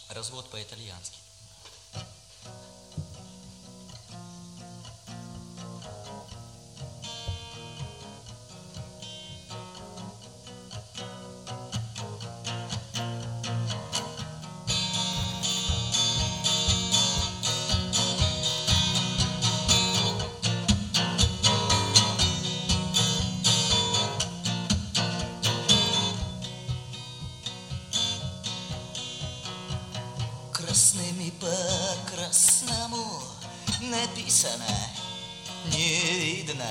Развод по-итальянски. Красными по красному написано, не видно.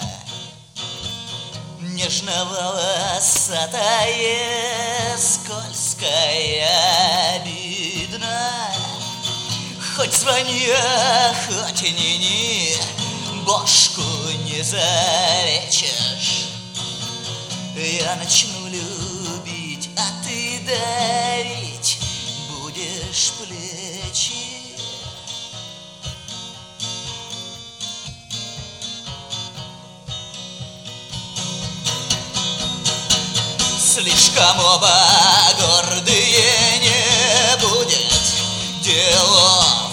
Нежно-волосатая, скользкая, обидно. Хоть звони, хоть ни, бошку не залечишь. Я начну любить, а ты давить будешь плечи. Слишком оба гордые, не будет делов.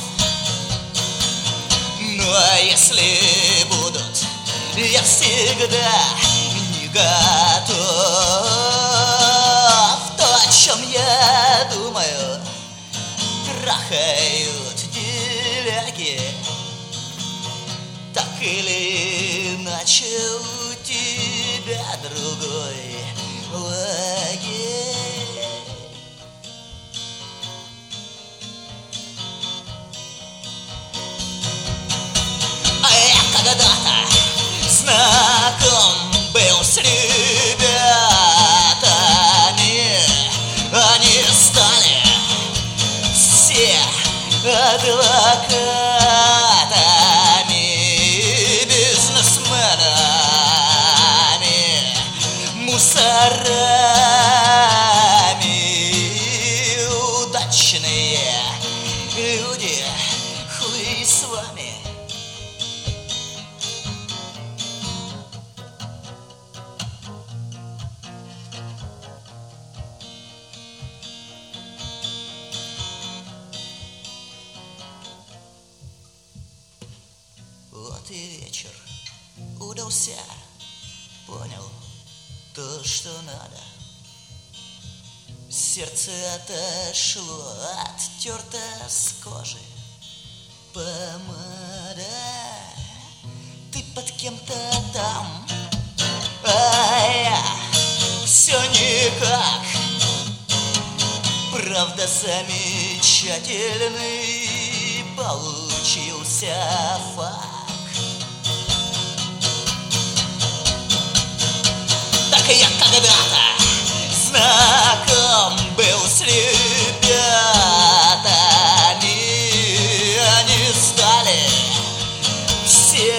Ну а если будут, я всегда не готов. То, о чем я думаю, трахают деляги. Так или иначе у тебя другой лагерь. А я когда-то знаком был с ребятами. Они стали все адвокатами, бизнесменами, мусорами. Удачные люди, хуй с вами. Вот и вечер удался, понял то, что надо. Сердце отошло, оттерто с кожи помада. Ты под кем-то там, а я все никак. Правда, замечательный получился факт. Так я когда-то знаком был с ребятами. Они стали все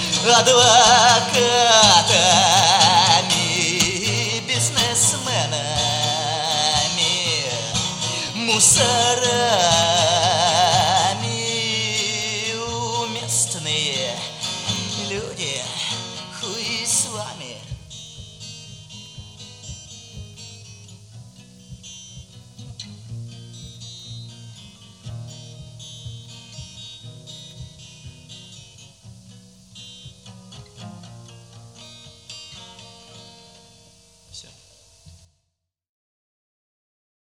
адвокатами, бизнесменами, мусорами.